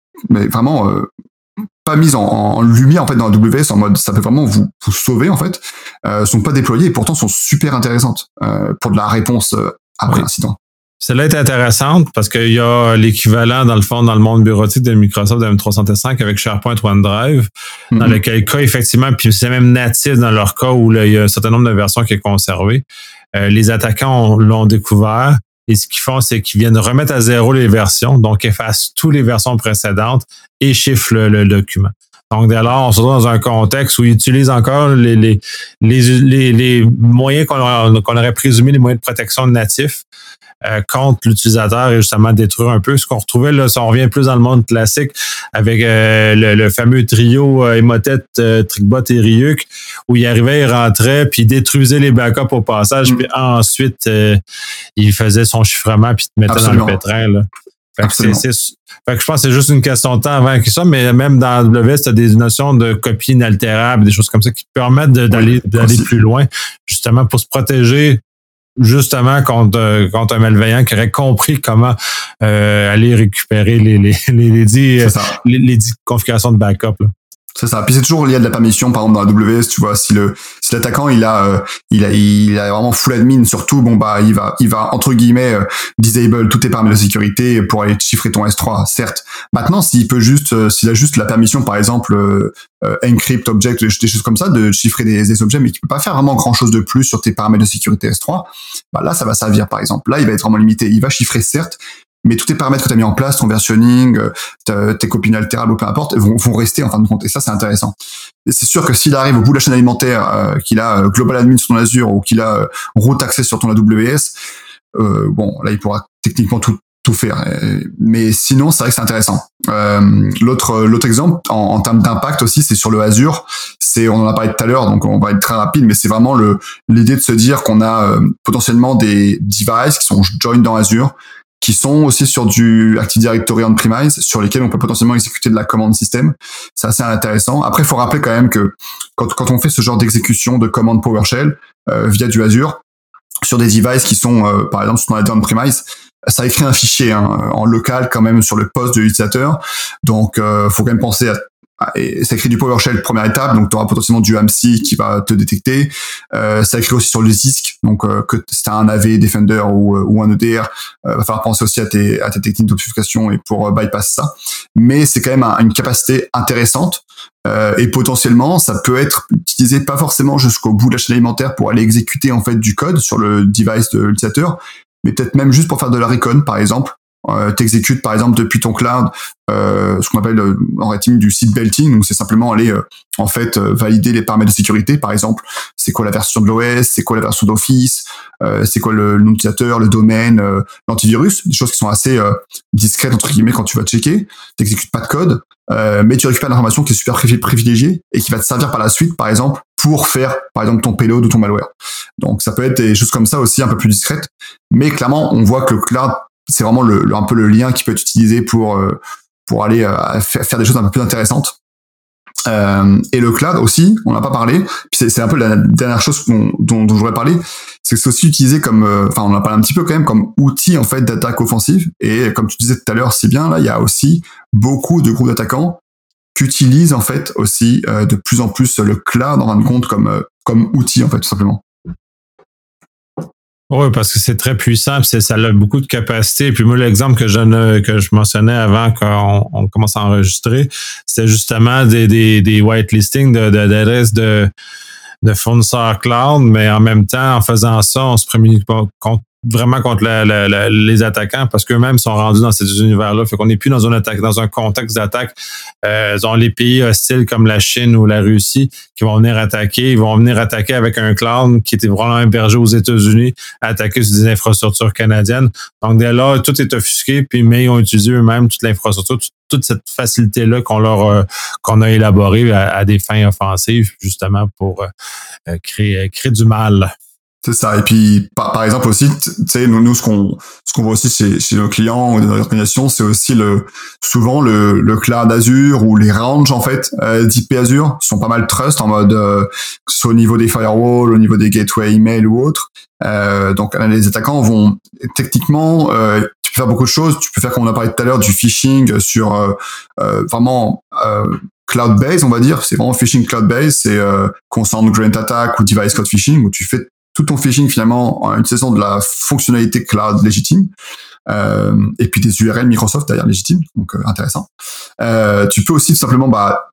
pas mises en lumière, en fait, dans AWS, en mode, ça peut vraiment vous sauver, en fait, sont pas déployées et pourtant sont super intéressantes pour de la réponse après incident. Celle-là est intéressante parce qu'il y a l'équivalent, dans le fond, dans le monde bureautique de Microsoft de M365 avec SharePoint OneDrive, dans lequel cas, effectivement, puis c'est même natif dans leur cas où là, il y a un certain nombre de versions qui est conservé. Les attaquants l'ont découvert et ce qu'ils font, c'est qu'ils viennent remettre à zéro les versions, donc effacent toutes les versions précédentes et chiffrent le document. Donc, dès lors, on se retrouve dans un contexte où ils utilisent encore les moyens qu'on aurait présumé, les moyens de protection natifs contre l'utilisateur et justement détruire un peu ce qu'on retrouvait là, si on revient plus dans le monde classique avec le fameux trio Emotet, Trickbot et Ryuk, où il arrivait, il rentrait, puis il détruisait les backups au passage, puis ensuite il faisait son chiffrement puis il te mettait dans le pétrin. Là. Fait que je pense que c'est juste une question de temps avant que ça, mais même dans AWS, tu as des notions de copie inaltérable, des choses comme ça qui te permettent d'aller plus loin, justement pour se protéger justement contre un malveillant qui aurait compris comment aller récupérer les 10 configurations de backup. Là. C'est ça. Puis c'est toujours lié à de la permission, par exemple dans AWS, tu vois, si l'attaquant il a vraiment full admin sur tout, il va entre guillemets disable tous tes paramètres de sécurité pour aller chiffrer ton S3, certes. Maintenant, s'il a juste la permission, par exemple encrypt object, des choses comme ça, de chiffrer des objets, mais qui peut pas faire vraiment grand chose de plus sur tes paramètres de sécurité S3, là ça va servir par exemple. Là, il va être vraiment limité. Il va chiffrer certes, mais tous tes paramètres que tu as mis en place, ton versionning, tes copies inaltérables ou peu importe, vont rester en fin de compte. Et ça, c'est intéressant. Et c'est sûr que s'il arrive au bout de la chaîne alimentaire, qu'il a global admin sur ton Azure ou qu'il a route access sur ton AWS, là, il pourra techniquement tout faire. Mais sinon, c'est vrai que c'est intéressant. L'autre exemple, en termes d'impact aussi, c'est sur le Azure. On en a parlé tout à l'heure, donc on va être très rapide, mais c'est vraiment l'idée de se dire qu'on a potentiellement des devices qui sont joined dans Azure, qui sont aussi sur du Active Directory on-premise, sur lesquels on peut potentiellement exécuter de la commande système. C'est assez intéressant. Après, il faut rappeler quand même que quand on fait ce genre d'exécution de commande PowerShell via du Azure, sur des devices qui sont, par exemple, sur ton on-premise, ça écrit un fichier en local quand même sur le poste de l'utilisateur. Donc, faut quand même penser à ça écrit du PowerShell première étape, donc tu auras potentiellement du AMSI qui va te détecter. Ça écrit aussi sur le disque, donc que si tu as un AV Defender ou un EDR, va falloir penser aussi à tes techniques d'obfuscation et pour bypass ça. Mais c'est quand même une capacité intéressante et potentiellement ça peut être utilisé pas forcément jusqu'au bout de la chaîne alimentaire pour aller exécuter en fait du code sur le device de l'utilisateur, mais peut-être même juste pour faire de la recon par exemple. T'exécutes par exemple depuis ton cloud ce qu'on appelle en rating du seed belting, donc c'est simplement aller valider les paramètres de sécurité, par exemple c'est quoi la version de l'OS, c'est quoi la version d'Office, c'est quoi le nom d'utilisateur, le domaine, l'antivirus, des choses qui sont assez discrètes entre guillemets quand tu vas checker. T'exécutes pas de code, mais tu récupères l'information qui est super privilégiée et qui va te servir par la suite, par exemple, pour faire, par exemple, ton payload ou ton malware. Donc, ça peut être des choses comme ça aussi, un peu plus discrètes. Mais clairement, on voit que le cloud, c'est vraiment un peu le lien qui peut être utilisé pour aller faire des choses un peu plus intéressantes. Et le cloud aussi, on n'a pas parlé. Puis c'est un peu la dernière chose dont je voudrais parler, c'est que c'est aussi utilisé comme, on en a parlé un petit peu quand même, comme outil en fait d'attaque offensive. Et comme tu disais tout à l'heure, c'est bien là, il y a aussi beaucoup de groupes d'attaquants qui utilisent en fait aussi de plus en plus le cloud en fin de compte comme outil en fait tout simplement. Oui, parce que c'est très puissant, puis ça a beaucoup de capacité. Puis moi, l'exemple que je mentionnais avant qu'on commence à enregistrer, c'était justement des whitelistings d'adresses de fournisseurs cloud, mais en même temps, en faisant ça, on se prémunit vraiment contre les attaquants parce qu'eux-mêmes sont rendus dans ces univers-là. Fait qu'on n'est plus dans un contexte d'attaque. Ont les pays hostiles comme la Chine ou la Russie qui vont venir attaquer. Ils vont venir attaquer avec un cloud qui était vraiment hébergé aux États-Unis, attaquer sur des infrastructures canadiennes. Donc, dès là, tout est offusqué, mais ils ont utilisé eux-mêmes toute l'infrastructure, toute cette facilité-là qu'on a élaborée à des fins offensives, justement pour créer du mal. C'est ça. Et puis, par exemple aussi, tu sais, nous, ce qu'on voit aussi chez nos clients ou dans nos organisations, c'est aussi souvent le cloud Azure ou les ranges, en fait, d'IP Azure sont pas mal trust en mode, que ce soit au niveau des firewalls, au niveau des gateways email ou autres. Donc, les attaquants vont, techniquement, tu peux faire beaucoup de choses. Tu peux faire, comme on a parlé tout à l'heure, du phishing sur, vraiment, cloud-based, on va dire. C'est vraiment phishing cloud-based. C'est, consent grant attack ou device code phishing où tu fais tout ton phishing finalement en utilisant de la fonctionnalité cloud légitime et puis des URL Microsoft d'ailleurs légitimes, donc intéressant. Tu peux aussi tout simplement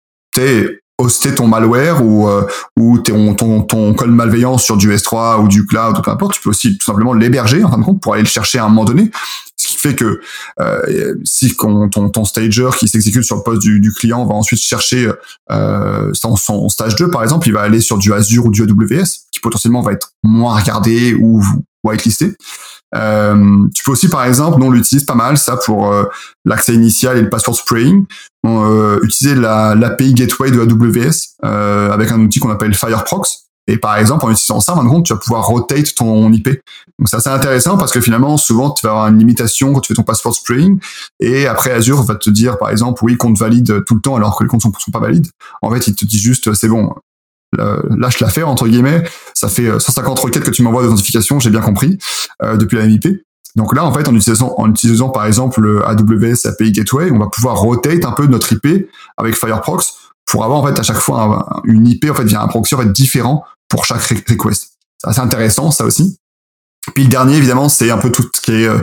hoster ton malware ou ton code malveillant sur du S3 ou du cloud ou peu importe. Tu peux aussi tout simplement l'héberger en fin de compte pour aller le chercher à un moment donné. Ce qui fait que si ton stager qui s'exécute sur le poste du client va ensuite chercher son stage 2 par exemple, il va aller sur du Azure ou du AWS qui potentiellement va être moins regardé ou whitelisté. Tu peux aussi par exemple, nous on l'utilise pas mal ça pour l'accès initial et le password spraying, utiliser l'API gateway de AWS avec un outil qu'on appelle Fireprox. Et par exemple, en utilisant ça, en fin de compte, tu vas pouvoir rotate ton IP. Donc c'est assez intéressant parce que finalement, souvent, tu vas avoir une limitation quand tu fais ton password spraying. Et après, Azure va te dire, par exemple, oui, compte valide tout le temps alors que les comptes sont pas valides. En fait, il te dit juste, c'est bon, lâche l'affaire, entre guillemets. Ça fait 150 requêtes que tu m'envoies de notification, j'ai bien compris, depuis la même IP. Donc là, en fait, en utilisant par exemple le AWS API Gateway, on va pouvoir rotate un peu notre IP avec Fireprox pour avoir en fait à chaque fois une IP en fait via un proxy en fait différent pour chaque request. C'est assez intéressant ça aussi. Puis le dernier évidemment c'est un peu tout ce qui est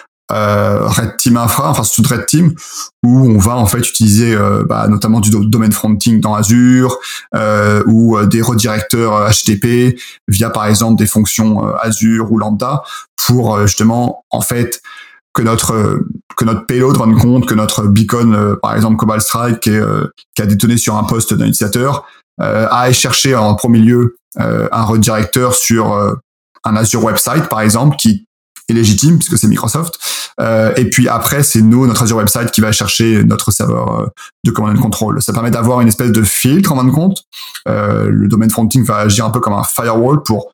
Red Team Infra, enfin sous Red Team, où on va en fait utiliser notamment du domain fronting dans Azure ou des redirecteurs HTTP via par exemple des fonctions Azure ou Lambda pour justement en fait que notre payload rende compte que notre beacon, par exemple Cobalt Strike, qui a détonné sur un poste d'un utilisateur, aille chercher en premier lieu un redirecteur sur un Azure website, par exemple, qui est légitime puisque c'est Microsoft. Et puis après, c'est notre Azure website qui va chercher notre serveur de command and control. Ça permet d'avoir une espèce de filtre en fin de compte. Le domain fronting va agir un peu comme un firewall pour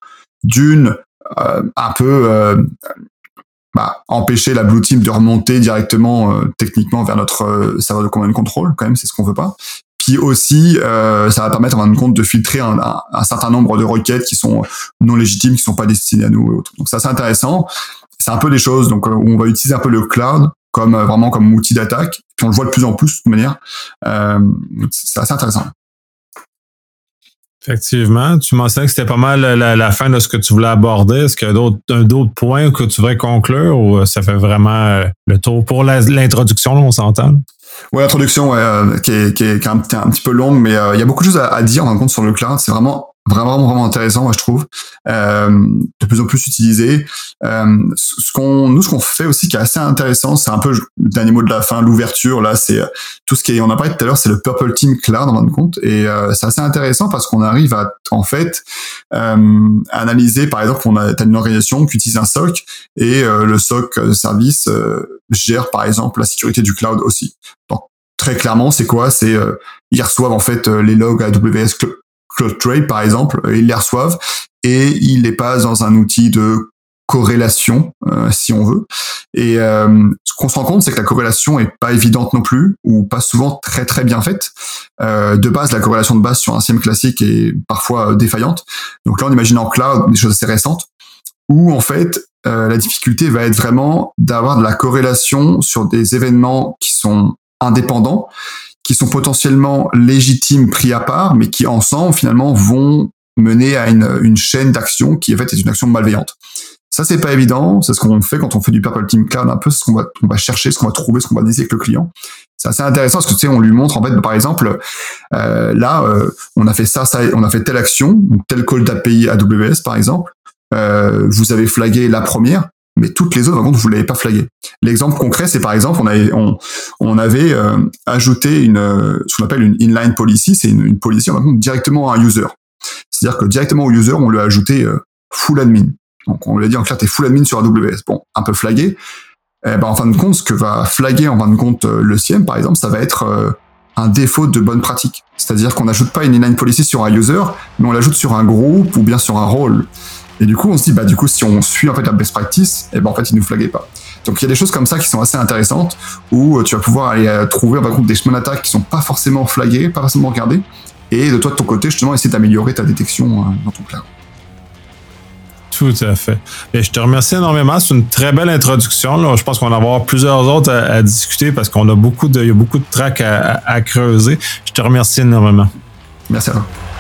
un peu empêcher la blue team de remonter directement techniquement vers notre serveur de command and control, quand même, c'est ce qu'on veut pas. Puis aussi, ça va permettre en fin de compte de filtrer un certain nombre de requêtes qui sont non légitimes, qui sont pas destinées à nous et autres. Donc ça, c'est intéressant. C'est un peu des choses donc où on va utiliser un peu le cloud comme vraiment comme outil d'attaque. Puis on le voit de plus en plus de toute manière. C'est assez intéressant. Effectivement. Tu mentionnais que c'était pas mal la fin de ce que tu voulais aborder. Est-ce qu'il y a d'autres points que tu voudrais conclure ou ça fait vraiment le tour pour l'introduction, là, on s'entend? Ouais, l'introduction qui est un petit peu longue, mais il y a beaucoup de choses à dire en fin de compte sur le cloud. C'est vraiment vraiment intéressant, moi je trouve, de plus en plus utilisé. Ce qu'on fait aussi qui est assez intéressant, c'est un peu le dernier mot de la fin, l'ouverture. Là, c'est tout ce qui est, on a parlé tout à l'heure, c'est le Purple Team Cloud en fin de compte, et c'est assez intéressant parce qu'on arrive à en fait analyser, par exemple, t'as une organisation qui utilise un SOC et le SOC service gère par exemple la sécurité du cloud aussi. Donc très clairement, c'est quoi? C'est ils reçoivent en fait les logs AWS CloudTrail par exemple, ils les reçoivent et ils les passent dans un outil de corrélation, si on veut. Et ce qu'on se rend compte, c'est que la corrélation est pas évidente non plus, ou pas souvent très bien faite. De base, la corrélation de base sur un CIEM classique est parfois défaillante. Donc là, on imagine en cloud des choses assez récentes, où en fait, la difficulté va être vraiment d'avoir de la corrélation sur des événements qui sont indépendants, qui sont potentiellement légitimes pris à part, mais qui ensemble finalement vont mener à une chaîne d'action qui en fait est une action malveillante. Ça, c'est pas évident. C'est ce qu'on fait quand on fait du Purple Team Cloud, un peu ce qu'on va chercher, ce qu'on va trouver, ce qu'on va décider avec le client. C'est assez intéressant parce que tu sais, on lui montre en fait, par exemple, on a fait ça, on a fait telle action, donc tel call d'API AWS par exemple. Vous avez flagué la première, mais toutes les autres, par contre, vous l'avez pas flagué. L'exemple concret, c'est par exemple, on avait ajouté ce qu'on appelle une inline policy, c'est une policy on va directement à un user. C'est-à-dire que directement au user, on lui a ajouté full admin. Donc on lui a dit en clair, t'es full admin sur AWS. Bon, un peu flagué. En fin de compte, ce que va flaguer en fin de compte le CIEM, par exemple, ça va être un défaut de bonne pratique. C'est-à-dire qu'on n'ajoute pas une inline policy sur un user, mais on l'ajoute sur un groupe ou bien sur un rôle. Et du coup, on se dit, du coup, si on suit en fait la best practice, en fait, il nous flaguait pas. Donc il y a des choses comme ça qui sont assez intéressantes où tu vas pouvoir aller trouver en fin de compte des chemins d'attaque qui sont pas forcément flagués, pas forcément regardés, et de toi de ton côté, justement, essayer d'améliorer ta détection dans ton cloud. Tout à fait. Et je te remercie énormément. C'est une très belle introduction. Là. Je pense qu'on va avoir plusieurs autres à discuter parce qu'on a il y a beaucoup de tracks à creuser. Je te remercie énormément. Merci à toi.